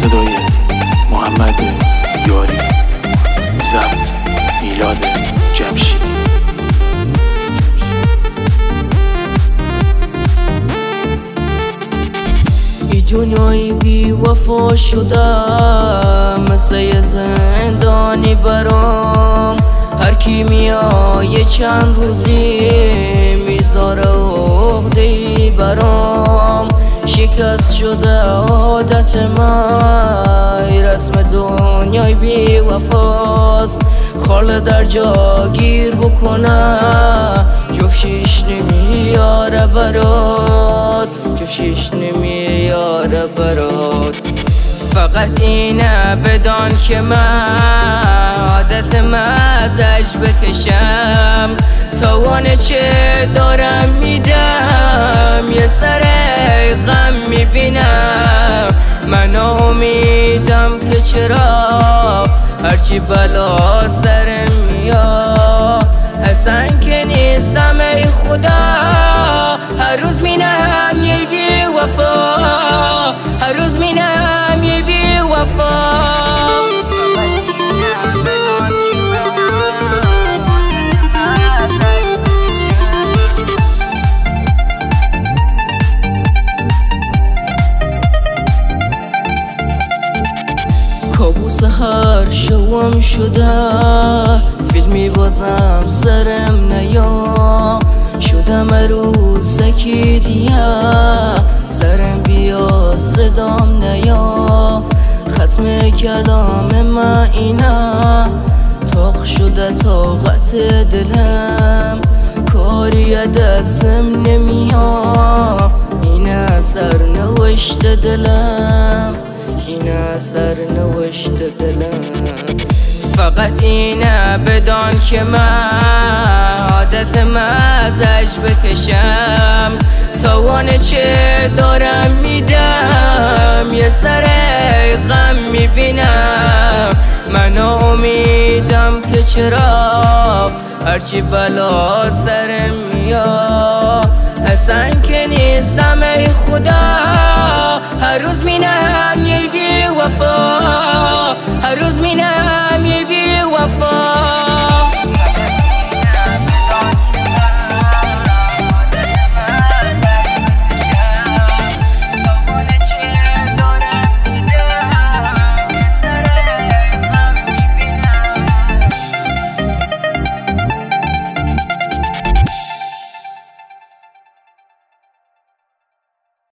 صدای محمد یاری، ضبط میلاد جمشیدی. دنیای بی وفا شدم مثل یه زندانی برام. هر کی میای چند روزی میذاره عهده‌ای برام. شکست شده عادت من، رسم دنیای بی وفاست. خاله در جا گیر بکنه جفشیش نمیاره برات، جفشیش نمیاره برات. فقط اینه بدان که من عادتم ازش بکشم. توان چه دارم میدم، یه سر غم میبینم. من امیدم که چرا هرچی بلا سرم میاد. حسن که نیستم ای خدا، هر روز مینم یه بی وفا، هر روز مینم یه بی وفا. کابوس هر شوم شده، فیلمی بازم سرم نیا. شدم عروسکی دیگه، سرم بیا صدام نیا. ختم کردم من اینا، تاق شده طاقت دلم. کاری دستم نمیاد، این سرنوشت دلم، این سرنوشت دلم. فقط اینه بدان که من عادتم ازش بکشم. توان چه دارم میدم، یه سر غم میبینم. من امیدم که چرا هرچی بلا سرم میاد. حسن که نیستم ای خدا، هر روز مینم یه بی وفا، هر روز مینم یه بی وفا.